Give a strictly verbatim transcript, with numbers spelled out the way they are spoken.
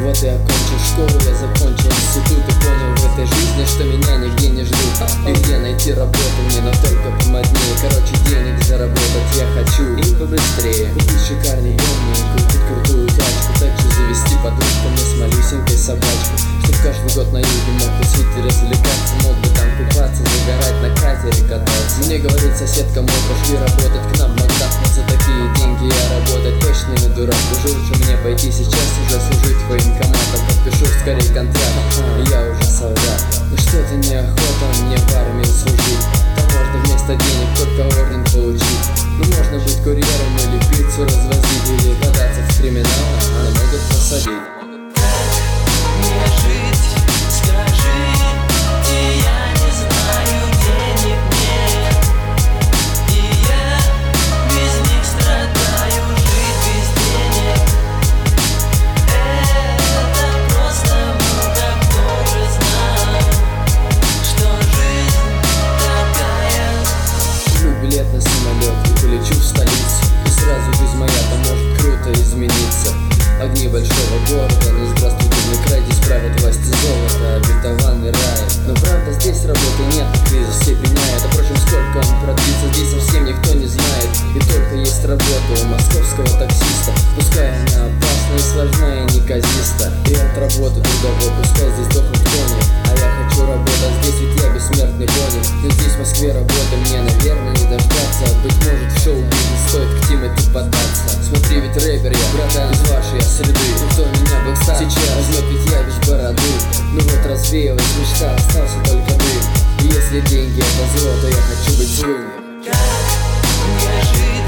Вот и окончил школу, я закончил институт и понял в этой жизни, что меня нигде не ждут. И где найти работу мне, но только помоднее. Короче, денег заработать я хочу и побыстрее. Купить шикарный дом, купить крутую тачку, также завести подружку мне с малюсенькой собачку, чтоб каждый год на юге мог тусить и развлекаться, мог бы там купаться, загорать, на катере кататься. Мне говорит соседка, мол, пошли работать к нам в Макдак, но за такие деньги я работать точно не дурак. Уже лучше мне пойти сейчас уже служить военкоматом, подпишу скорее контракт, и я уже солдат. Ну что-то неохота мне в армии служить, там можно вместо денег только орден получить. Ну можно быть курьером или пиццу развозить, или податься в криминал, а могут посадить. Билет на самолет и полечу в столицу, и сразу жизнь моя там может круто измениться. Огни большого города, ну здравствуйте мой край, здесь правят власти золота, обетованный рай. Но правда здесь работы нет, кризис все пеняет, а впрочем сколько он продлится, здесь совсем никто не знает. И только есть работа у московского таксиста, пускай она опасна и сложна и неказиста. И от работы трудовой, пускай здесь дохнут кони, а я хочу работать здесь, ведь я бессмертный Бонни. Но здесь в Москве работы мне, наверное, не дождаться. Быть может в шоу-бизнес стоит к Тимати податься. Смотри, ведь рэпер я, братан, из вашей среды. Кто меня бы, кстати, сейчас возьмет, ведь я без бороды. Ну вот развеялась мечта, остался только дым. И если деньги это зло, то я хочу быть злым. Как мне жить?